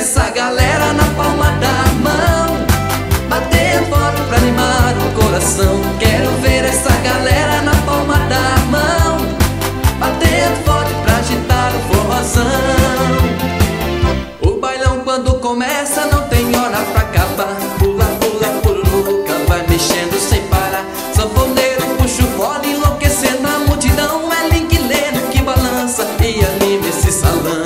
essa galera na palma da mão, batendo forte pra animar o coração. Quero ver essa galera na palma da mão, batendo forte pra agitar o forrozão. O bailão quando começa não tem hora pra acabar. Pula, pula, pururuca, vai mexendo sem parar. Sanfoneiro puxa o fole, enlouquecendo a multidão. É Link Leno que balança e anima esse salão.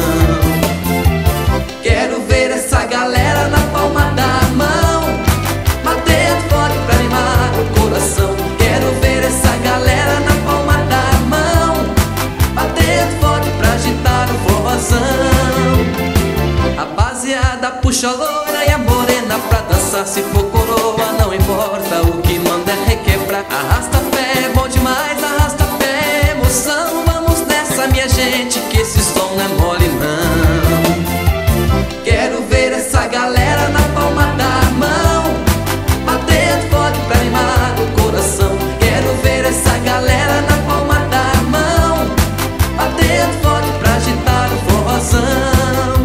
Quero ver essa galera na palma da mão, batendo forte pra animar o coração. Quero ver essa galera na palma da mão, batendo forte pra agitar o forrozão. Rapaziada, puxa a loira e a morena pra dançar. Se for coroa, não importa, o que manda é requebrar. Arrasta pé, é bom demais, arrasta pé, emoção. Vamos nessa, minha gente, que esse som não é mole não. Quero ver essa galera na palma da mão, batendo forte pra animar o coração. Quero ver essa galera na palma da mão, batendo forte pra agitar o forrozão.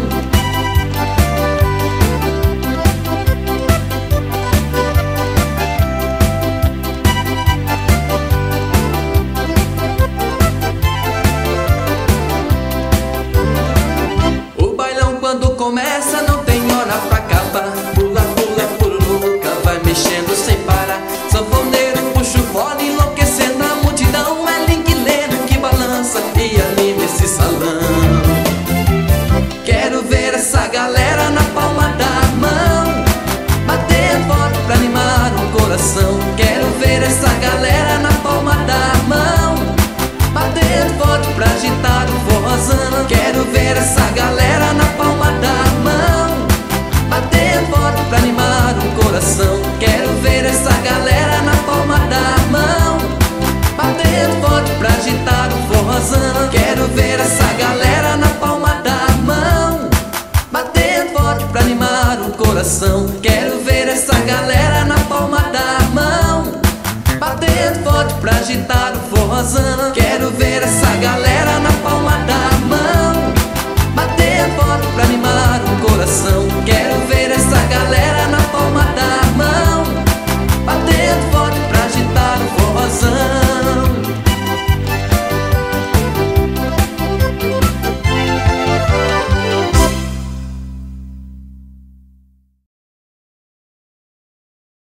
Quando começa não tem hora pra acabar. Pula, pula, pururuca, vai mexendo sem parar. Sanfoneiro puxa o fole, enlouquecendo a multidão. É Link Leno que balança e anima esse salão. Quero ver essa galera na palma da mão, batendo forte pra animar o coração. Quero ver essa galera na palma da mão, batendo forte pra agitar o forrozão. Quero ver essa galera na palma da mão, batendo forte pra animar o coração. Quero ver essa galera na palma da mão, batendo forte pra agitar o forrozão. Quero ver essa galera na palma da mão, batendo forte pra animar o coração. Quero ver essa galera na palma da mão, batendo forte pra agitar o forrozão.